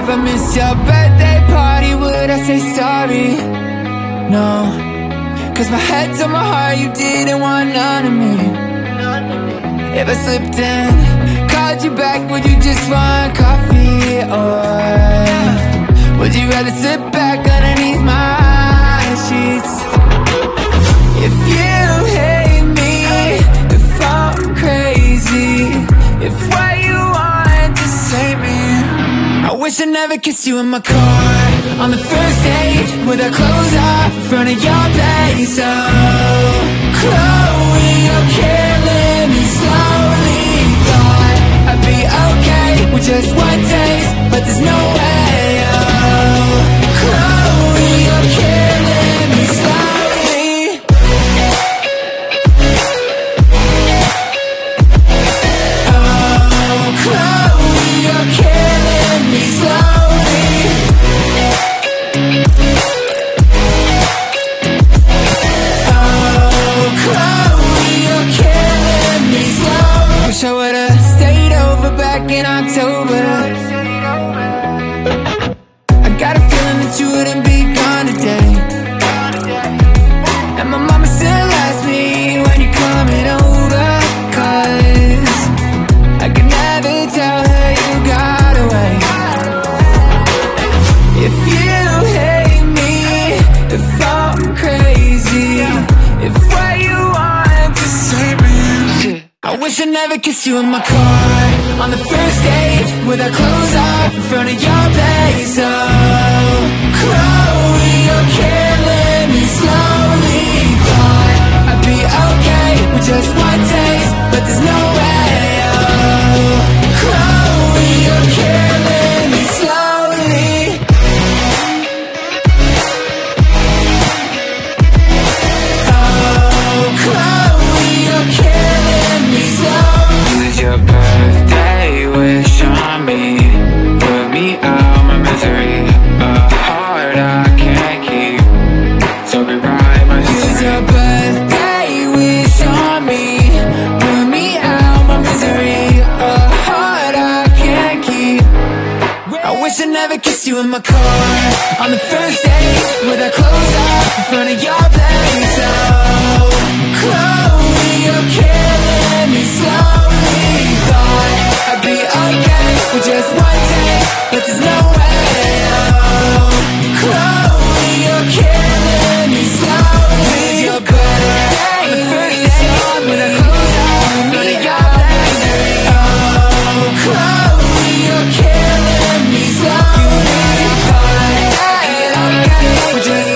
If I miss your birthday party, would I say sorry? No, cause my head's on my heart, you didn't want none of me. If I slipped in, called you back, would you just want coffee? Or would you rather sit back underneath my sheets? If you hate me, if I'm crazy, if what you want just hate me, I wish I never kissed you in my car on the first date with our clothes off in front of your place. Oh, Chloe, you're killing me slowly. Thought I'd be okay with just one taste, but there's no way. Oh, Chloe, you're killing me slowly. Oh, Chloe, you're killing me slowly. Oh, Chloe, you're killing me slowly. Wish I would've stayed over back in October. I got a feeling that you wouldn't be gone today. And my mama still asks me when you're coming over, cause I could never tell her you got away. If you hate me, if I'm crazy, if what you want just hate me, I wish I never kissed you in my car on the first date with our clothes off in front of your place. Oh, Chloe, you're killing me slowly. Thought I'd be okay with just one taste, but there's no way. Oh, Chloe, you're killing me slowly. Oh, Chloe, you're killing me slowly. It's your birthday, wish on me. Put me out my misery. A heart I can't keep, so rewrite my It's history. your birthday, wish on me. Put me out my misery. A heart I can't keep. I wish I never kissed you in my car on the first date with our clothes off in front of your place. Oh, Chloe, you're killing me slowly. Thought I'd be okay with just one taste, but there's no way. Oh, Chloe, you're killing me slowly. It's your birthday, on the first date with our clothes off in front of your place. Oh, Chloe, you're killing me slowly. Thought I'd be okay with just